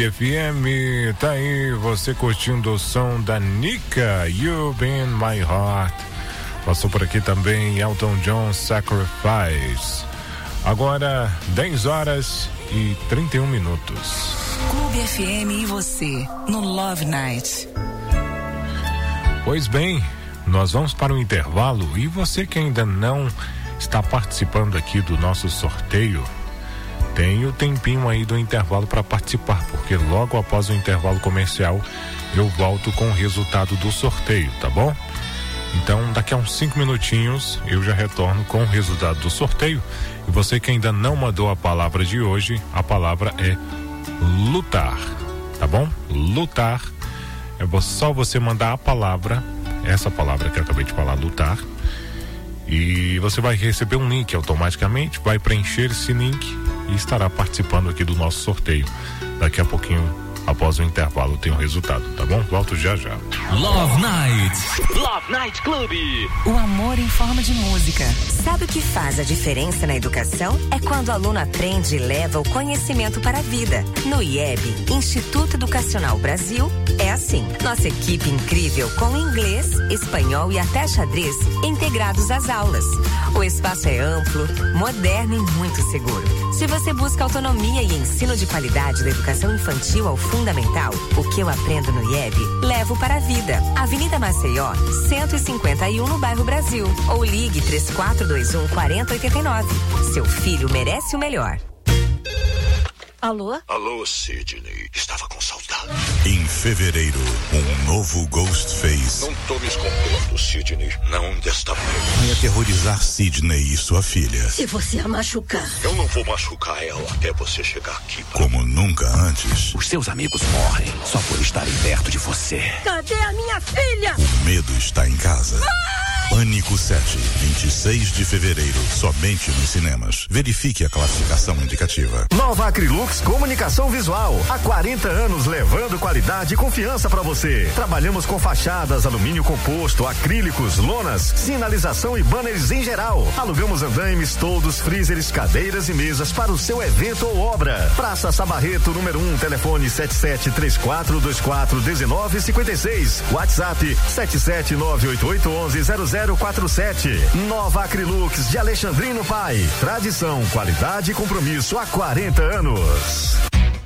Clube FM, tá aí você curtindo o som da Nika, You Been My Heart. Passou por aqui também Elton John, Sacrifice. Agora 10h31. Clube FM e você no Love Night. Pois bem, nós vamos para o intervalo e você que ainda não está participando aqui do nosso sorteio, tem o tempinho aí do intervalo para participar, porque logo após o intervalo comercial eu volto com o resultado do sorteio, tá bom? Então daqui a uns 5 minutinhos eu já retorno com o resultado do sorteio. E você que ainda não mandou a palavra de hoje, a palavra é lutar, tá bom? Lutar, é só você mandar a palavra, essa palavra que eu acabei de falar, lutar, e você vai receber um link automaticamente, vai preencher esse link e estará participando aqui do nosso sorteio. Daqui a pouquinho, após o intervalo, tem o resultado, tá bom? Volto já já. Love Night. Love Night Clube. O amor em forma de música. Sabe o que faz a diferença na educação? É quando o aluno aprende e leva o conhecimento para a vida. No IEB, Instituto Educacional Brasil, é assim. Nossa equipe incrível com inglês, espanhol e até xadrez integrados às aulas. O espaço é amplo, moderno e muito seguro. Se você busca autonomia e ensino de qualidade da educação infantil ao fundamental, o que eu aprendo no IEB, levo para a vida. Avenida Maceió, 151 no bairro Brasil. Ou ligue 3421-4089. Seu filho merece o melhor. Alô? Alô, Sidney. Estava com saudade. Em fevereiro, um novo Ghostface. Não tô me escondendo, Sidney. Não desta vez. Vai aterrorizar Sidney e sua filha. Se você a machucar. Eu não vou machucar ela até você chegar aqui. Como nunca antes. Os seus amigos morrem só por estarem perto de você. Cadê a minha filha? O medo está em casa. Pânico 7, 26 de fevereiro, somente nos cinemas. Verifique a classificação indicativa. Nova Acrylux Comunicação Visual. Há 40 anos levando qualidade e confiança para você. Trabalhamos com fachadas, alumínio composto, acrílicos, lonas, sinalização e banners em geral. Alugamos andaimes, toldos, freezers, cadeiras e mesas para o seu evento ou obra. Praça Sabarreto, número 1, telefone 7734241956. WhatsApp 77988110047. Nova Acrylux de Alexandrino Pai. Tradição, qualidade e compromisso há 40 anos.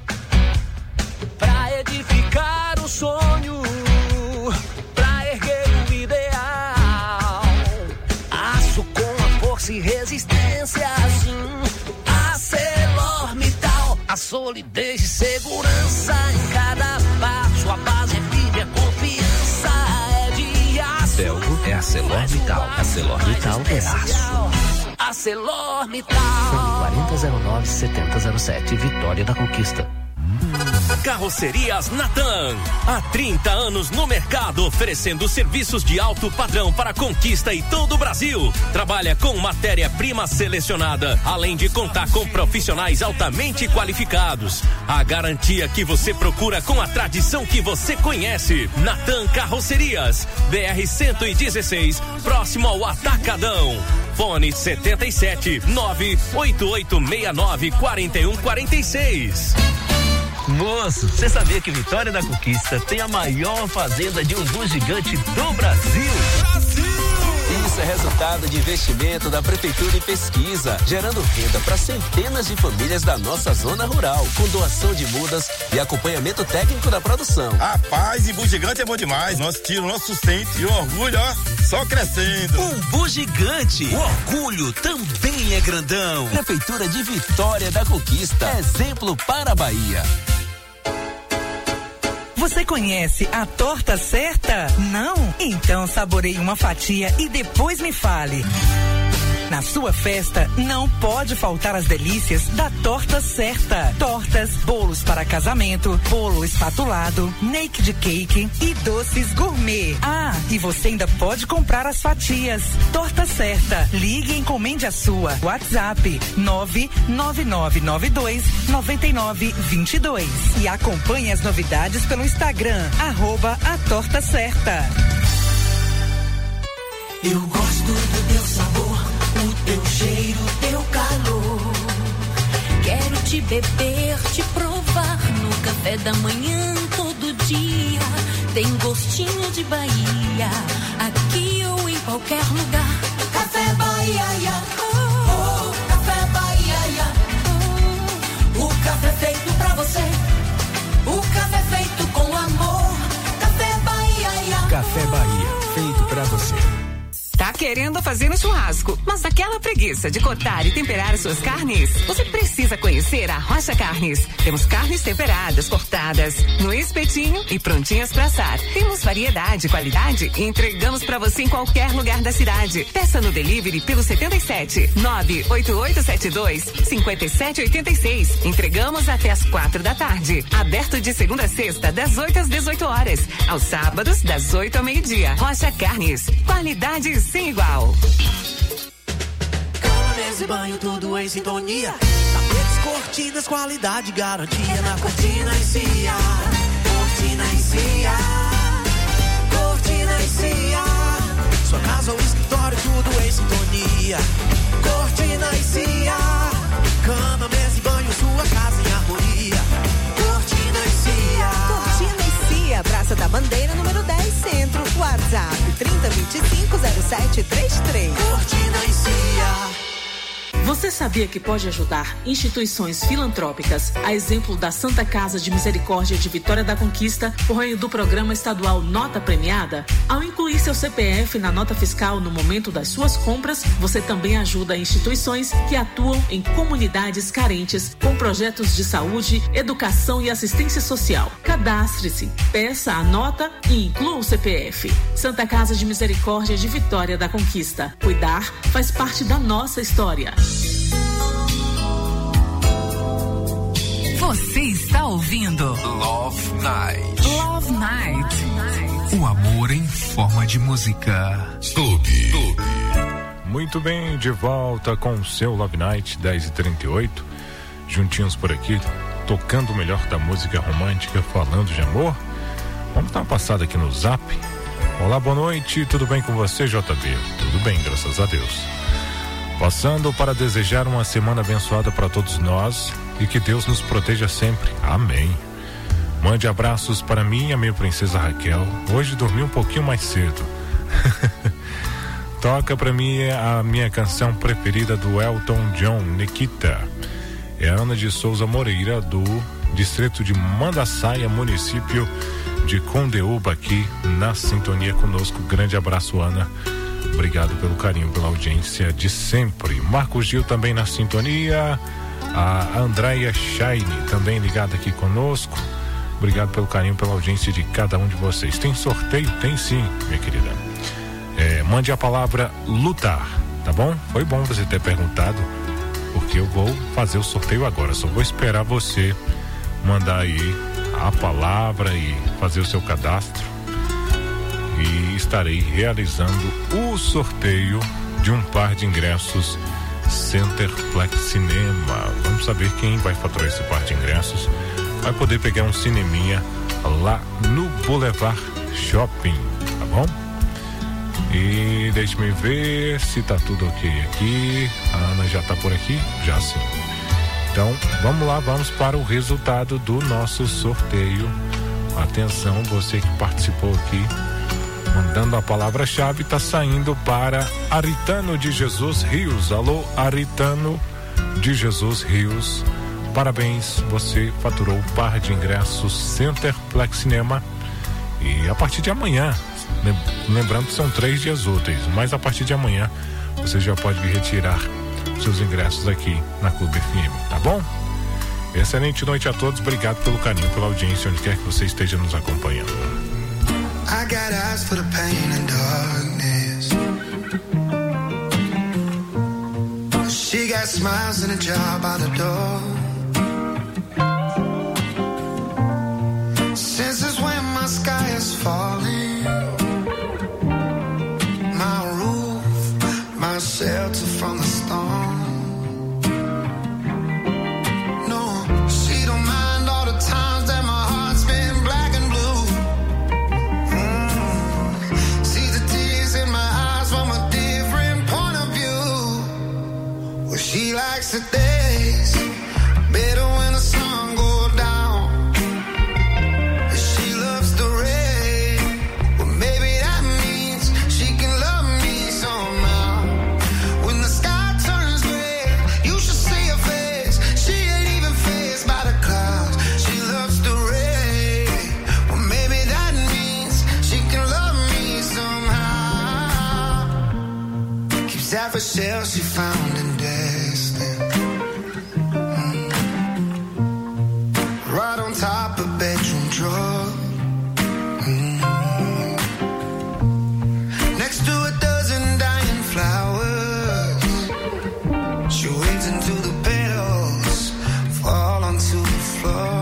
Pra edificar o sonho, pra erguer o ideal, aço com a força e resistência, assim, ArcelorMittal, a solidez e segurança em cada passo, a base é firme, a confiança é de aço. Belgo é ArcelorMittal. ArcelorMittal é aço. ArcelorMittal. 4009-7007, Vitória da Conquista. Carrocerias Natan. Há 30 anos no mercado, oferecendo serviços de alto padrão para Conquista e todo o Brasil. Trabalha com matéria-prima selecionada, além de contar com profissionais altamente qualificados. A garantia que você procura com a tradição que você conhece. Natan Carrocerias, BR-116, próximo ao Atacadão. Fone 77-98869-4146. Moço, você sabia que Vitória da Conquista tem a maior fazenda de umbu gigante do Brasil? Isso é resultado de investimento da Prefeitura e pesquisa, gerando renda para centenas de famílias da nossa zona rural, com doação de mudas e acompanhamento técnico da produção. Rapaz, umbu gigante é bom demais. Nós tiramos nosso sustento e o orgulho, ó, só crescendo. Umbu gigante, o orgulho também é grandão. Prefeitura de Vitória da Conquista, exemplo para a Bahia. Você conhece a torta certa? Não? Então saboreie uma fatia e depois me fale. Na sua festa, não pode faltar as delícias da Torta Certa. Tortas, bolos para casamento, bolo espatulado, naked cake e doces gourmet. Ah, e você ainda pode comprar as fatias. Torta Certa. Ligue e encomende a sua. WhatsApp 99992-9922. E acompanhe as novidades pelo Instagram, @a Torta Certa. Eu gosto do teu sabor, o teu cheiro, o teu calor. Quero te beber, te provar no café da manhã todo dia. Tem gostinho de Bahia, aqui ou em qualquer lugar. Café Bahia, oh, Café Bahia, oh, o café feito pra você, o café feito com amor. Café Bahia, Café Bahia, feito pra você. Tá querendo fazer um churrasco, mas aquela preguiça de cortar e temperar as suas carnes? Você precisa conhecer a Rocha Carnes. Temos carnes temperadas, cortadas, no espetinho e prontinhas para assar. Temos variedade e qualidade e entregamos para você em qualquer lugar da cidade. Peça no delivery pelo 77 98872 5786. Entregamos até às 4 da tarde. Aberto de segunda a sexta, das 8 às 18 horas. Aos sábados, das 8 ao meio-dia. Rocha Carnes. Qualidade sem igual. Cama, mesa e banho, tudo em sintonia. Tapetes, cortinas, qualidade, garantia na Cortina e Cia. Cortina e Cia. Cortina e Cia. Sua casa ou escritório, tudo em sintonia. Cortina e Cia. Cama, mesa e banho, sua casa em harmonia. Cortina e Cia. Cortina e Cia, Praça da Bandeira, número 10, Centro. WhatsApp 30250733. Cortina e Cia. Você sabia que pode ajudar instituições filantrópicas, a exemplo da Santa Casa de Misericórdia de Vitória da Conquista, por meio do programa estadual Nota Premiada? Ao incluir seu CPF na nota fiscal no momento das suas compras, você também ajuda instituições que atuam em comunidades carentes com projetos de saúde, educação e assistência social. Cadastre-se, peça a nota e inclua o CPF. Santa Casa de Misericórdia de Vitória da Conquista. Cuidar faz parte da nossa história. Você está ouvindo Love Night. Love Night. O amor em forma de música. Clube. Muito bem, de volta com o seu Love Night 10h38. Juntinhos por aqui, tocando o melhor da música romântica, falando de amor. Vamos dar uma passada aqui no Zap. Olá, boa noite, tudo bem com você, JB? Tudo bem, graças a Deus. Passando para desejar uma semana abençoada para todos nós e que Deus nos proteja sempre. Amém. Mande abraços para mim e a minha princesa Raquel. Hoje dormi um pouquinho mais cedo. Toca para mim a minha canção preferida do Elton John, Nikita. É Ana de Souza Moreira, do distrito de Mandaçaia, município de Condeúba, aqui na sintonia conosco. Grande abraço, Ana. Obrigado pelo carinho, pela audiência de sempre. Marcos Gil também na sintonia. A Andréia Shine também ligada aqui conosco. Obrigado pelo carinho, pela audiência de cada um de vocês. Tem sorteio? Tem sim, minha querida. Mande a palavra lutar, tá bom? Foi bom você ter perguntado, porque eu vou fazer o sorteio agora. Só vou esperar você mandar aí a palavra e fazer o seu cadastro. E estarei realizando o sorteio de um par de ingressos Centerplex Cinema. Vamos saber quem vai faturar esse par de ingressos. Vai poder pegar um cineminha lá no Boulevard Shopping, tá bom? E deixe-me ver se tá tudo ok aqui. A Ana já tá por aqui? Já sim. Então, vamos lá, vamos para o resultado do nosso sorteio. Atenção, você que participou aqui, mandando a palavra-chave, tá saindo para Aritano de Jesus Rios. Alô, Aritano de Jesus Rios. Parabéns, você faturou o par de ingressos Centerplex Cinema. E a partir de amanhã, lembrando que são 3 dias úteis, mas a partir de amanhã você já pode vir retirar seus ingressos aqui na Clube FM, tá bom? Excelente noite a todos, obrigado pelo carinho, pela audiência, onde quer que você esteja nos acompanhando. I got eyes for the pain and darkness. She got smiles and a job by the door. Since is when my sky is falling. My roof, my shelter from the storm. No, she don't mind all the times that my heart's been black and blue. See the tears in my eyes from a different point of view. Well, she likes the days better a shell she found in Destin. Right on top of bedroom drawer. Next to a dozen dying flowers. She waits until the petals fall onto the floor.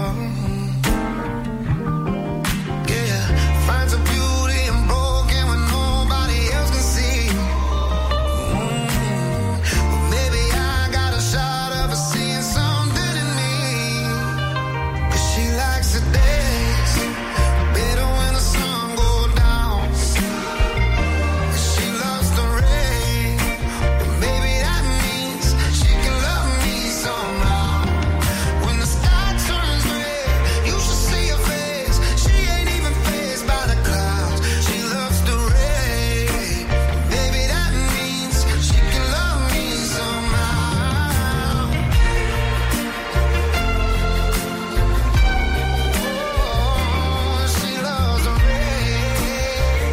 Yeah, finds a beauty in broken when nobody else can see. Well, maybe I got a shot of her seeing something in me. 'Cause she likes the days better when the sun goes down. She loves the rain, but maybe that means she can love me somehow. When the sky turns red, you should see her face. She ain't even fazed by the clouds. She loves the rain, maybe that means she can love me somehow. Oh, she loves the rain.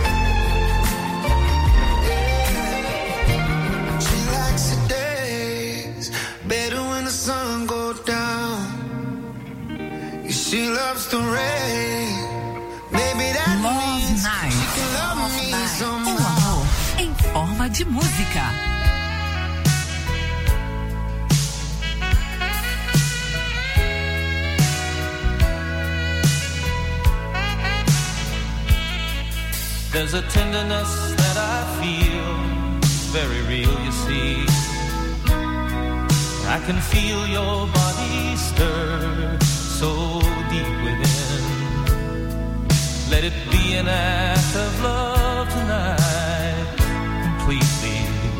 She likes the days better when the sun goes down. She loves the rain. Maybe that means she can love me O somehow. amor em forma de música. There's a tenderness that I feel, very real, you see. I can feel your body stir so deep within. Let it be an act of love tonight, completely.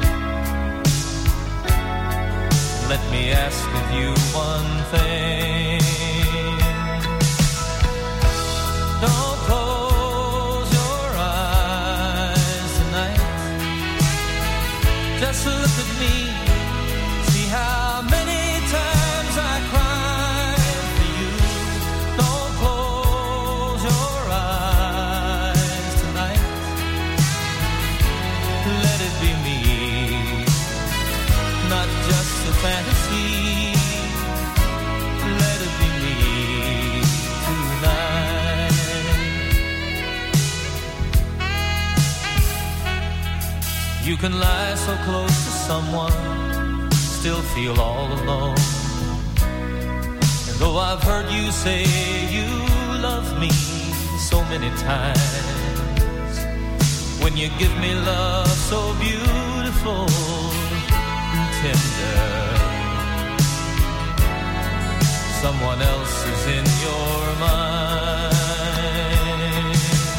Let me ask of you one thing. Don't close your eyes tonight. Just look at me. See how many times I cried for you. Don't close your eyes tonight. Let it be me, not just a fantasy. Let it be me tonight. You can lie so close to someone, still feel all alone. And though I've heard you say you love me so many times, when you give me love so beautiful and tender, someone else is in your mind.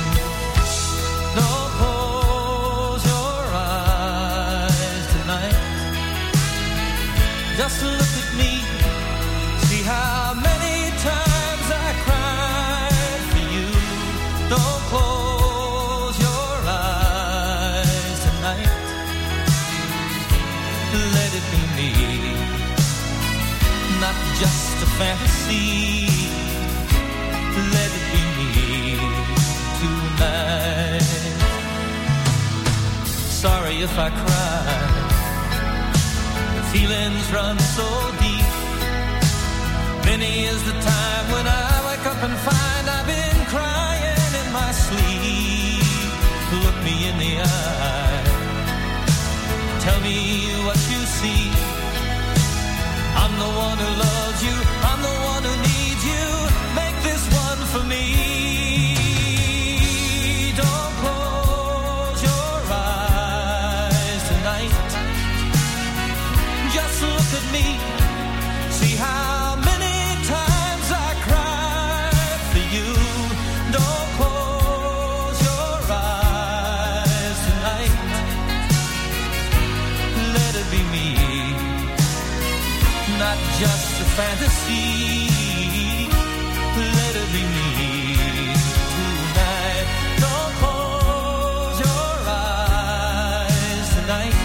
Don't close your eyes tonight. Just look at me. See how many times I cried for you. Don't close your eyes tonight. Let it be me, not just a fantasy. Let it be me tonight. Sorry if I cry. The feelings run so deep. Many is the time when I wake up and find I've been crying in my sleep. Look me in the eye. Tell me what you see. I'm the one who loves you. I'm the one who needs you. Make this one for me. Don't close your eyes tonight. Just look at me. See how many times I cried for you. Don't close your eyes tonight. Let it be me, not just a fantasy. Let it be me tonight. Don't close your eyes tonight.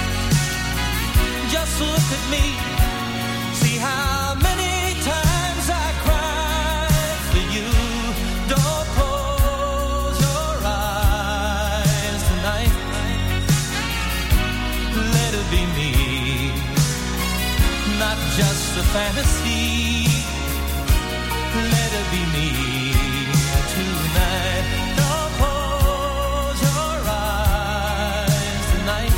Just look at me. See how many times I cried for you. Don't close your eyes tonight. Let it be fantasy. Let it be me tonight. Don't close your eyes tonight.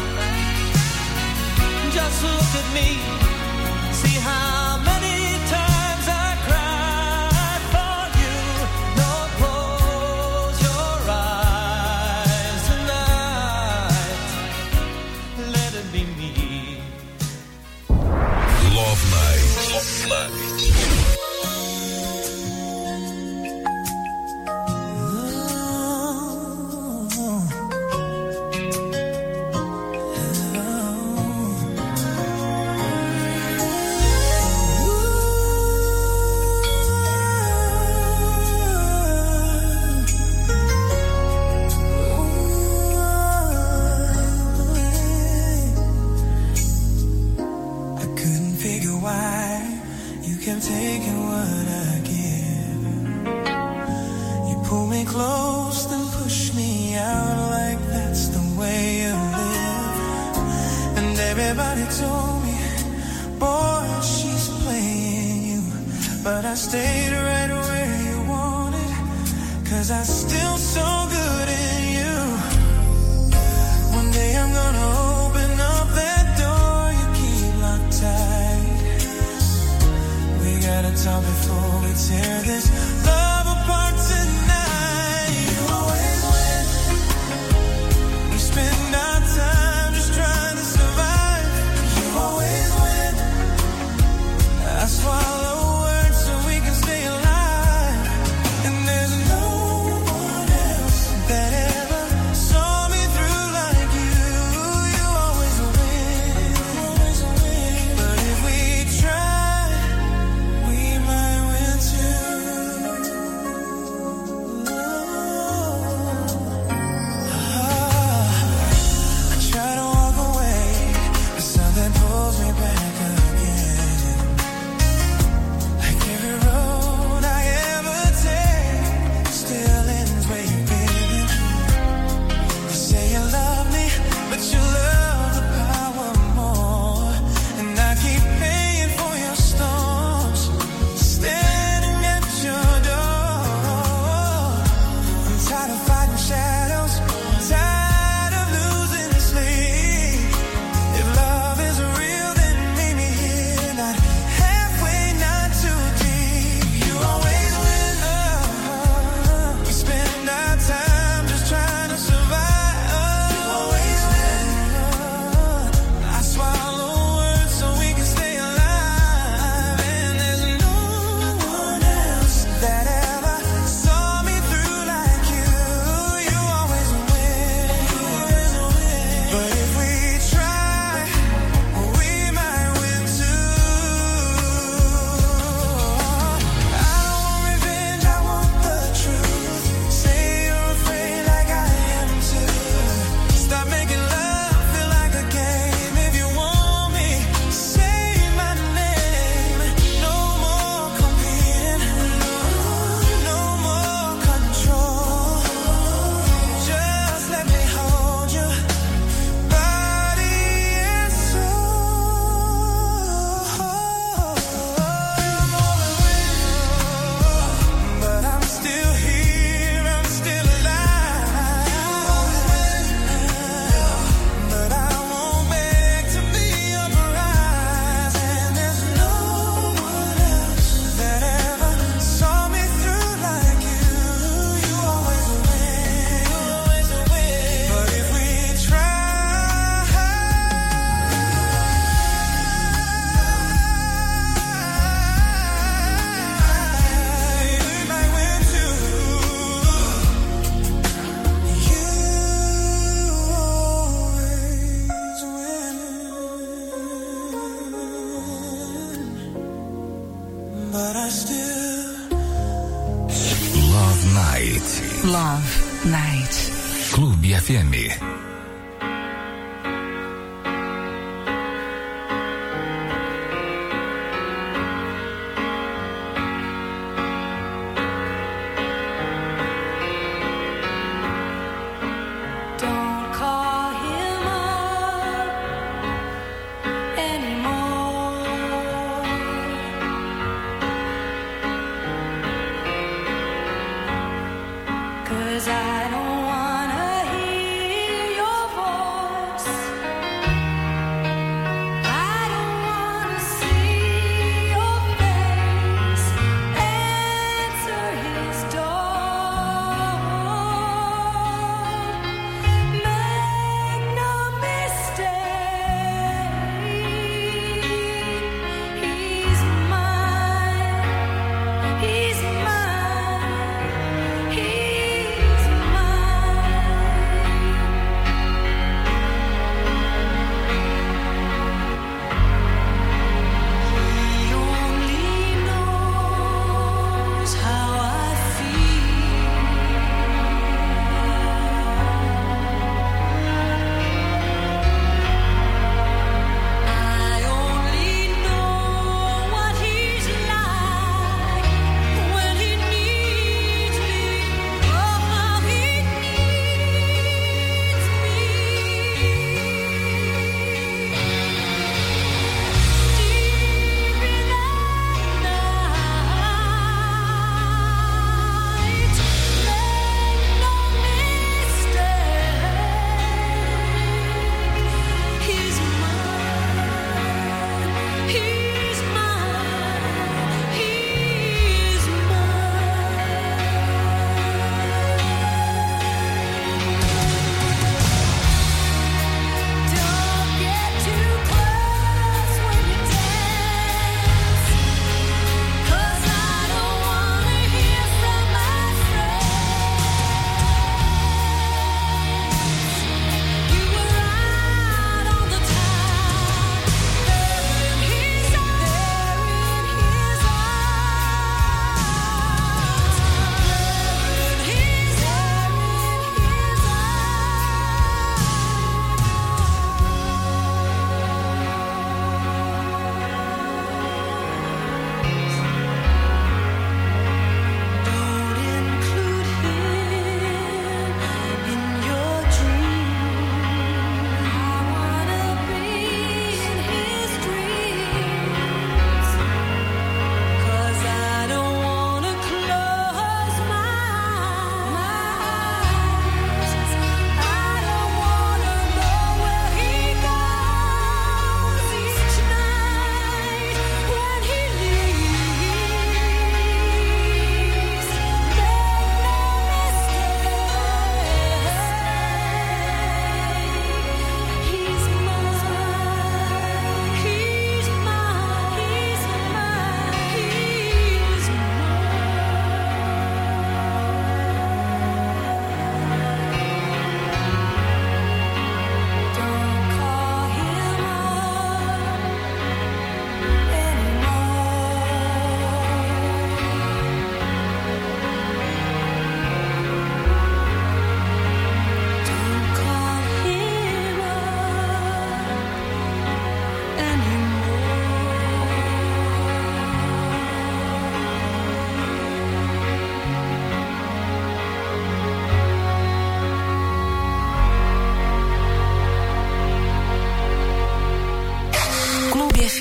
Just look at me. See how many times I cried for you. Don't close your eyes tonight. Let it be me. Love Night. Love Night. Taking what I give. You pull me close, then push me out like that's the way you live. And everybody told me, boy, she's playing you. But I stayed right where you wanted, 'cause I still so good in you. One day I'm gonna open up that door you keep locked tight. Gotta talk before we tear this love apart tonight. You always win. We spend our time just trying to survive. You always win. I swallow words so we can stay alive. And there's no one else that ever saw me through like you. You always win. You always win. But if we try, Love Night. Clube FM.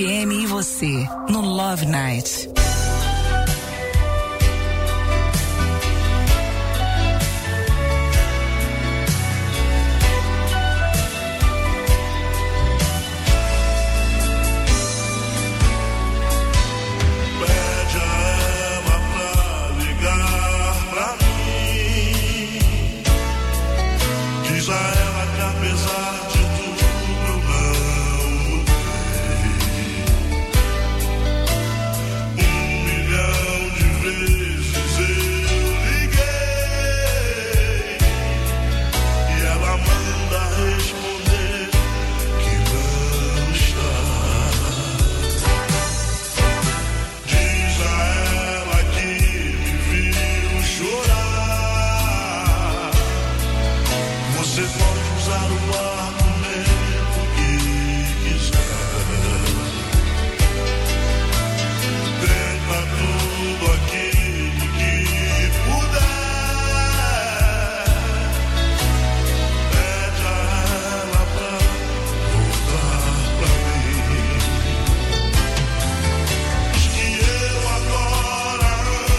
FM e você, no Love Night.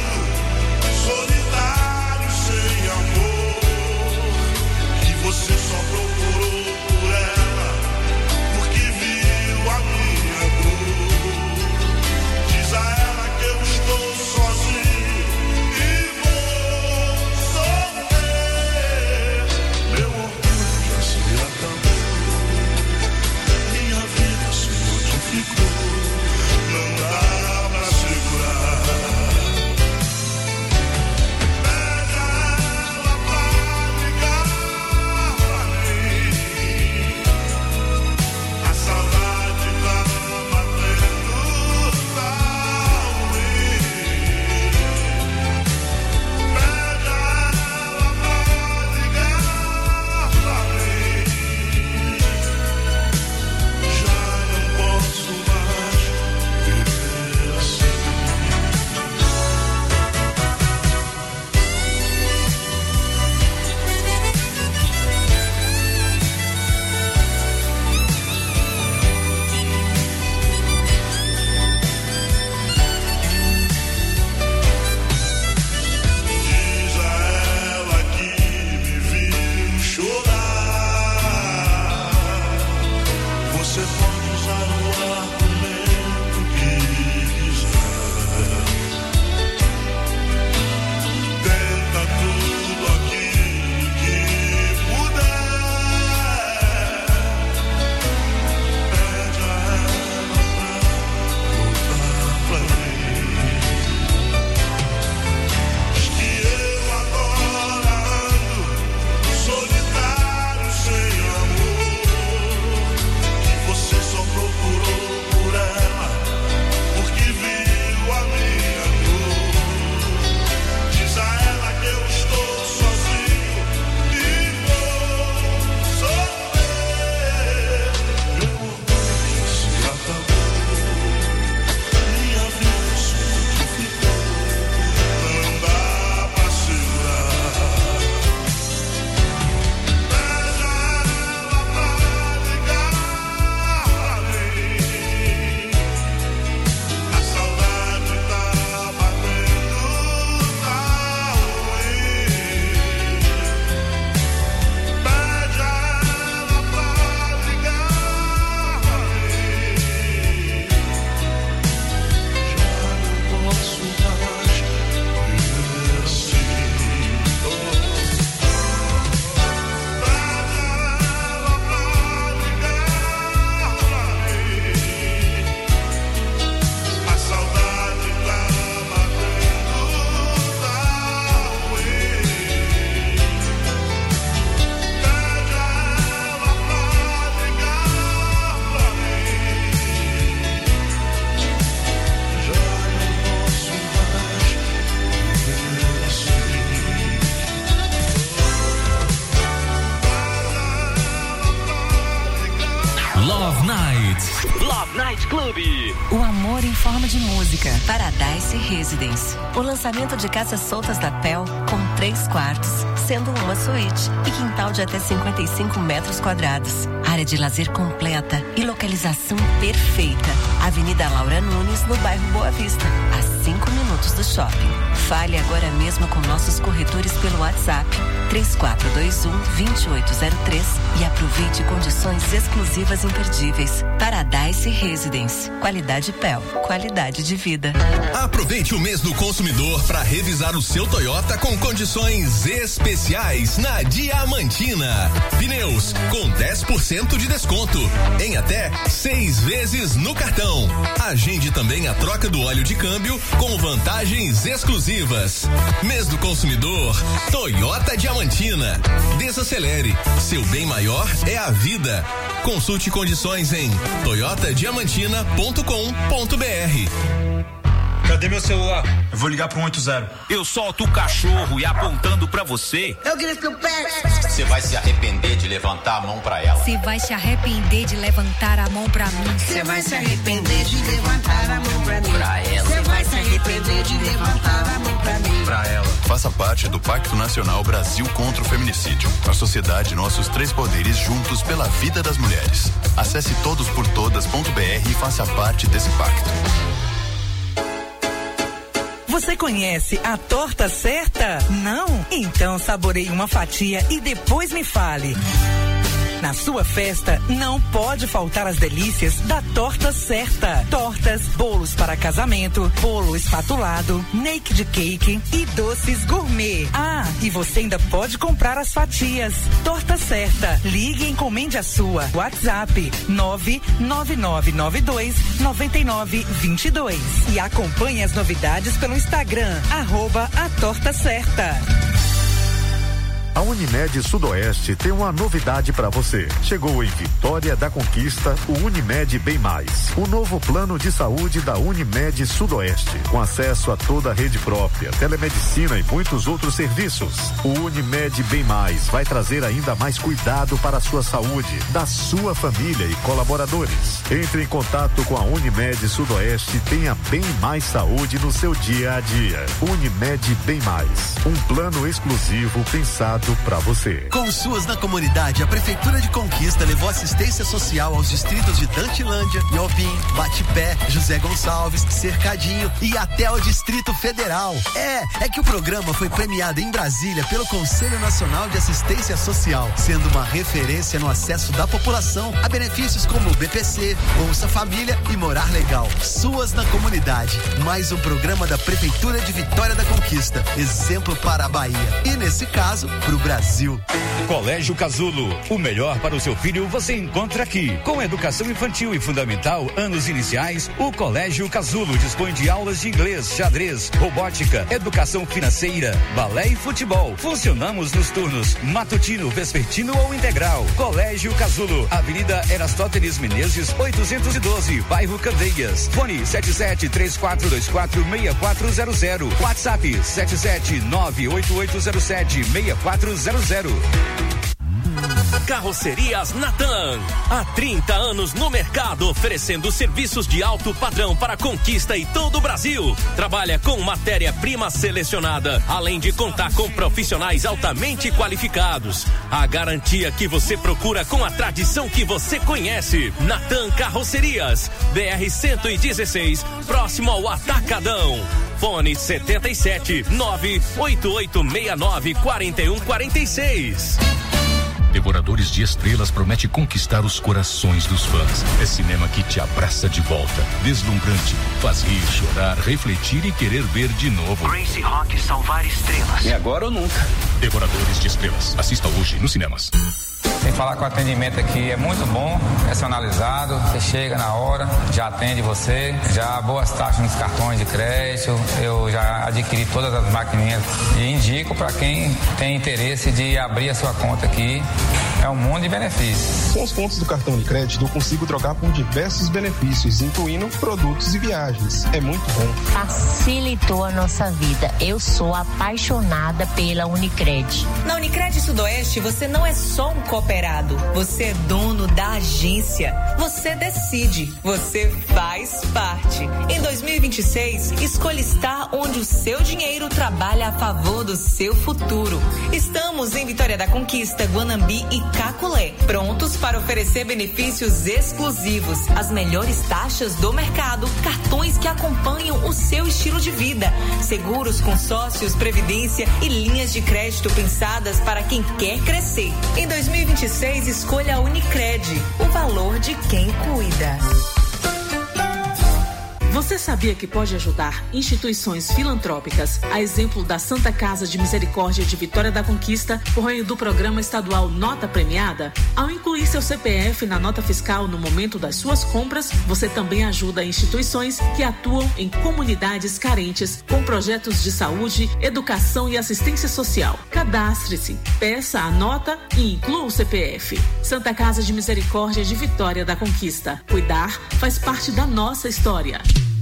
Você Love Night Club. O amor em forma de música. Paradise Residence. O lançamento de casas soltas da Pel com 3 quartos, sendo uma suíte e quintal de até 55 metros quadrados. Área de lazer completa e localização perfeita. Avenida Laura Nunes, no bairro Boa Vista, a 5 minutos do shopping. Fale agora mesmo com nossos corretores pelo WhatsApp 3421-2803 e aproveite condições exclusivas imperdíveis. Paradise Residence. Qualidade Pel. Qualidade de vida. Aproveite o mês do consumidor para revisar o seu Toyota com condições especiais na Diamantina. Pneus com 10% de desconto em até 6 vezes no cartão. Agende também a troca do óleo de câmbio com vantagens exclusivas. Mês do consumidor, Toyota Diamantina. Desacelere. Seu bem maior é a vida. Consulte condições em toyotadiamantina.com.br. Cadê meu celular? Eu vou ligar pro 180. Eu solto o cachorro e apontando pra você. Eu grito o pé. Você vai se arrepender de levantar a mão pra ela. Você vai se arrepender de levantar a mão pra mim. Você vai se arrepender de levantar a mão pra mim. Pra ela. Você vai se arrepender de levantar a mão pra mim. Pra ela. Faça parte do Pacto Nacional Brasil contra o Feminicídio. A sociedade, nossos 3 poderes juntos pela vida das mulheres. Acesse todosportodas.br e faça parte desse pacto. Você conhece a torta certa? Não? Então saboreie uma fatia e depois me fale. Na sua festa, não pode faltar as delícias da torta certa. Tortas, bolos para casamento, bolo espatulado, naked cake e doces gourmet. Ah, e você ainda pode comprar as fatias. Torta certa. Ligue e encomende a sua. WhatsApp 999929922 e acompanhe as novidades pelo Instagram @atortacerta. A Unimed Sudoeste tem uma novidade para você. Chegou em Vitória da Conquista o Unimed Bem Mais, o novo plano de saúde da Unimed Sudoeste, com acesso a toda a rede própria, telemedicina e muitos outros serviços. O Unimed Bem Mais vai trazer ainda mais cuidado para a sua saúde, da sua família e colaboradores. Entre em contato com a Unimed Sudoeste e tenha bem mais saúde no seu dia a dia. Unimed Bem Mais, um plano exclusivo pensado para você. Com Suas na Comunidade, a Prefeitura de Conquista levou assistência social aos distritos de Dantilândia, Inhopim, Batipé, José Gonçalves, Cercadinho e até ao Distrito Federal. É que o programa foi premiado em Brasília pelo Conselho Nacional de Assistência Social, sendo uma referência no acesso da população a benefícios como o BPC, Bolsa Família e Morar Legal. Suas na Comunidade, mais um programa da Prefeitura de Vitória da Conquista, exemplo para a Bahia e, nesse caso, pro Brasil. Colégio Casulo, o melhor para o seu filho você encontra aqui. Com educação infantil e fundamental, anos iniciais, o Colégio Casulo dispõe de aulas de inglês, xadrez, robótica, educação financeira, balé e futebol. Funcionamos nos turnos matutino, vespertino ou integral. Colégio Casulo, Avenida Erastótenes Menezes, 812, bairro Candeias. Fone 7734246400. WhatsApp 77988076400. Carrocerias Natan, há 30 anos no mercado, oferecendo serviços de alto padrão para Conquista e todo o Brasil. Trabalha com matéria-prima selecionada, além de contar com profissionais altamente qualificados. A garantia que você procura com a tradição que você conhece. Natan Carrocerias, BR-116, próximo ao Atacadão. Fone 77-98869-4146. Devoradores de Estrelas promete conquistar os corações dos fãs. É cinema que te abraça de volta. Deslumbrante, faz rir, chorar, refletir e querer ver de novo. Gracie Rock salvar estrelas. É agora ou nunca. Devoradores de Estrelas. Assista hoje nos cinemas. Sem falar que o atendimento aqui é muito bom, personalizado, você chega na hora, já atende você, já boas taxas nos cartões de crédito, eu já adquiri todas as maquininhas e indico para quem tem interesse de abrir a sua conta aqui É um mundo de benefícios. Com os pontos do cartão Unicred, eu consigo trocar por diversos benefícios, incluindo produtos e viagens. É muito bom. Facilitou a nossa vida. Eu sou apaixonada pela Unicred. Na Unicred Sudoeste, você não é só um cooperado. Você é dono da agência. Você decide. Você faz parte. Em 2026, escolha estar onde o seu dinheiro trabalha a favor do seu futuro. Estamos em Vitória da Conquista, Guanambi e Caculé, prontos para oferecer benefícios exclusivos, as melhores taxas do mercado, cartões que acompanham o seu estilo de vida, seguros, consórcios, previdência e linhas de crédito pensadas para quem quer crescer. Em 2026, escolha a Unicred, o valor de quem cuida. Você sabia que pode ajudar instituições filantrópicas, a exemplo da Santa Casa de Misericórdia de Vitória da Conquista, por meio do programa estadual Nota Premiada? Ao incluir seu CPF na nota fiscal no momento das suas compras, você também ajuda instituições que atuam em comunidades carentes com projetos de saúde, educação e assistência social. Cadastre-se, peça a nota e inclua o CPF. Santa Casa de Misericórdia de Vitória da Conquista. Cuidar faz parte da nossa história.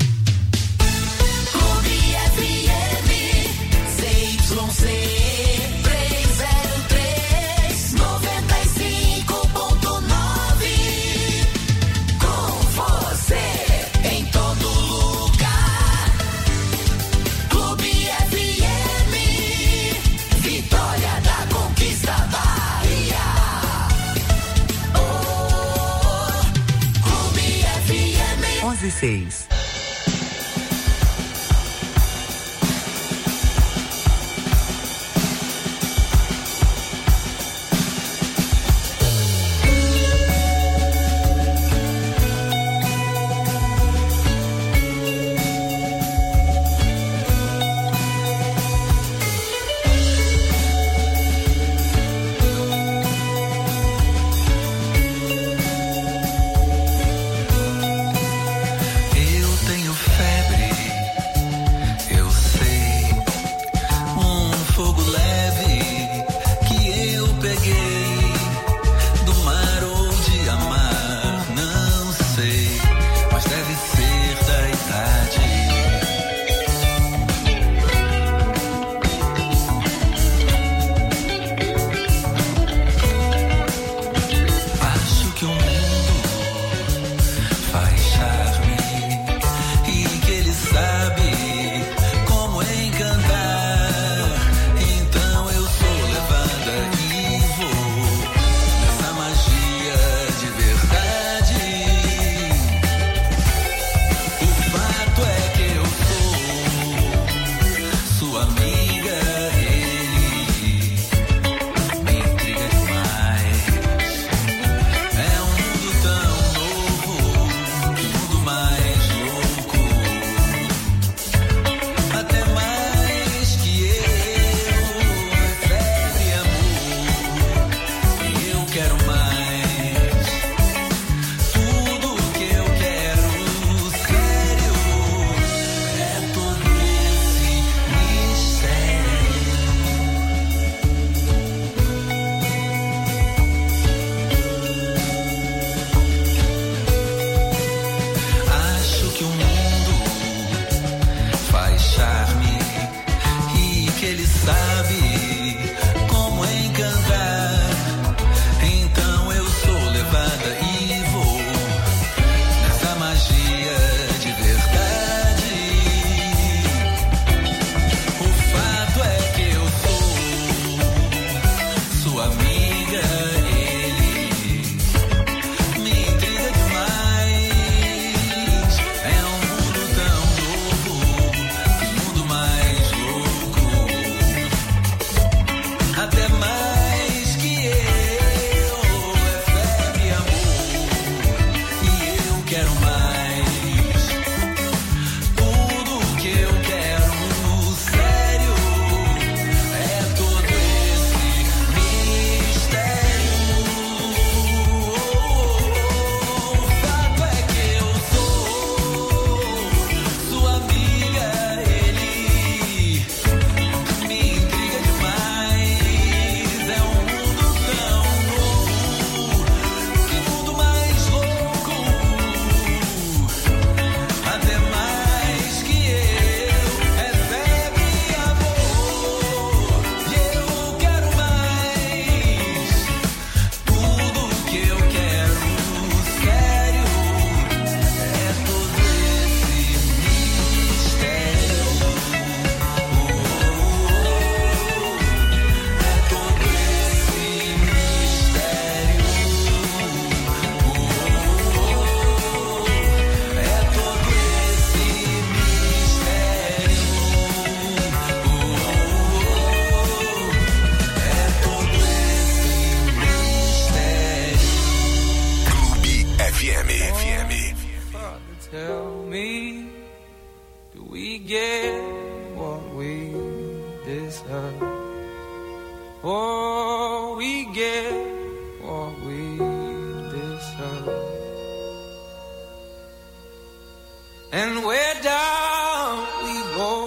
ZYC 303 95.9. Com você em todo lugar. Clube FM, Vitória da Conquista, Bahia. Oh, Clube FM 11:06. Eu Tell me, do we get what we deserve? Oh, we get what we deserve. And where down we go.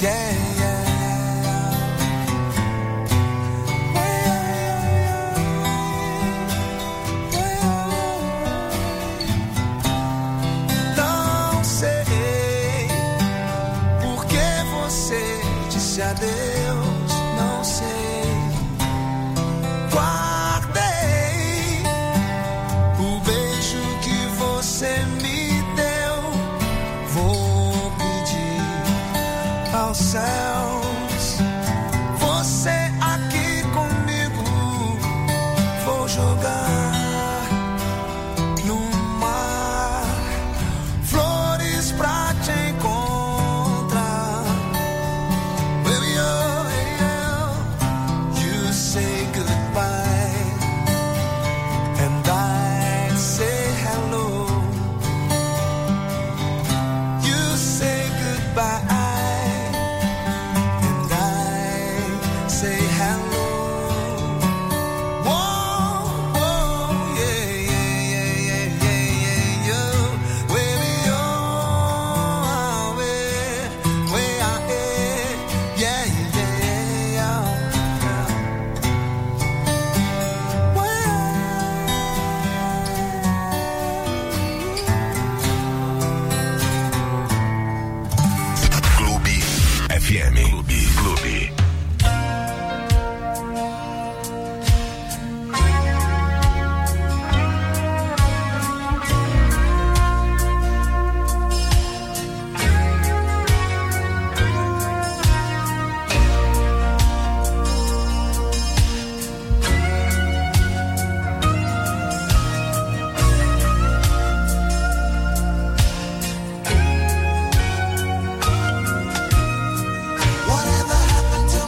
Não sei por que você disse adeus, não sei. Guardei o beijo que você me deu. Vou pedir aos céus, você aqui comigo. Vou jogar no mar flores pra te encontrar. Baby, oh, yeah. You say goodbye and I say hello. You say goodbye and I say hello. Whoa, whoa, yeah, yeah, yeah, yeah, yeah, yeah. Baby, oh, where I am, yeah, yeah, yeah. Clube FM. Clube. Whatever happened to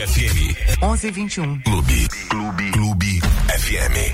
FM. 11:21. Clube FM.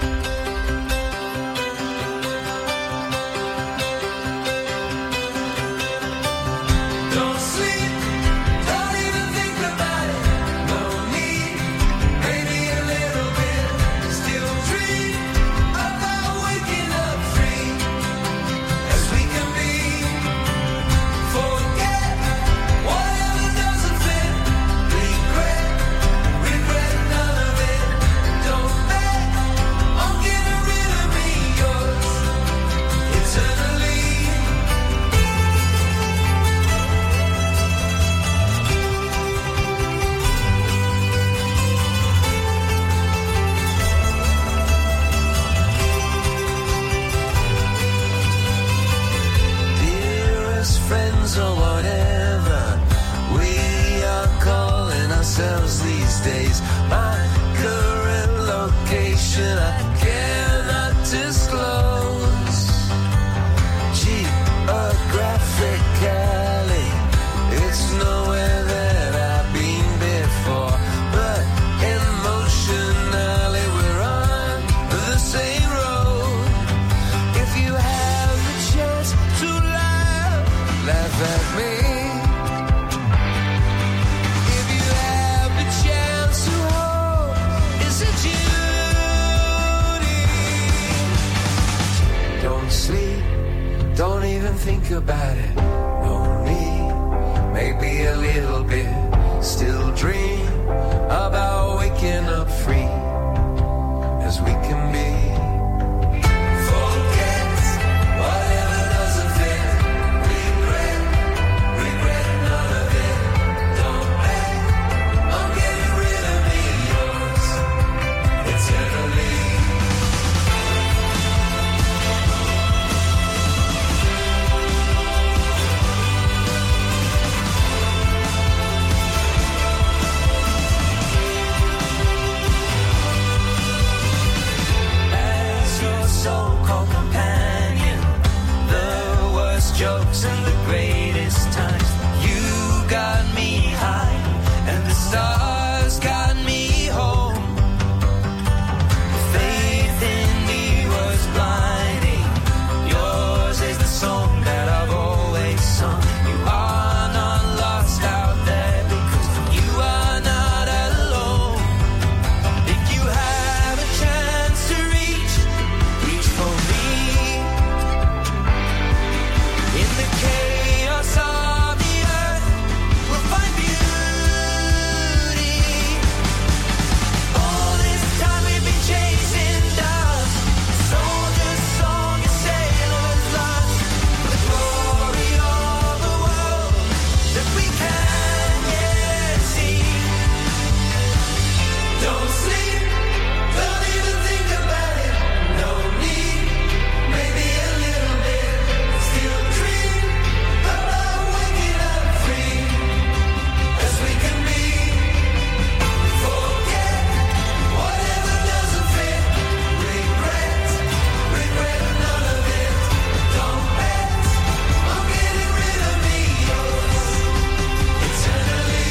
Or whatever we are calling ourselves these days. My current location I cannot disclose. Geographically, it's nowhere that I've been before, but emotionally we're on the same road. If you have the chance to laugh at me. If you have the chance to hold, is it Judy? Don't sleep, don't even think about it. No need, maybe a little bit. Still dream about waking up free as we can be. Jokes and the greatest times. You got me high and the stars got me home. Faith in me was blinding. Yours is the song that I've always sung. You are not lost out there because you are not alone. If you have a chance to reach for me. In the chaos of the earth, we'll find beauty. All this time we've been chasing dust. Soldier's song and sailor's lust. For the glory of the world that we can yet see. Don't sleep, don't even think about it. No need, maybe a little bit. Still dream about waking up free as we can be. Forget whatever doesn't fit. Regret none of it. Don't bet on getting rid of me, yours eternally.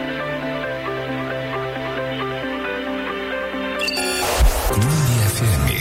Clube FM.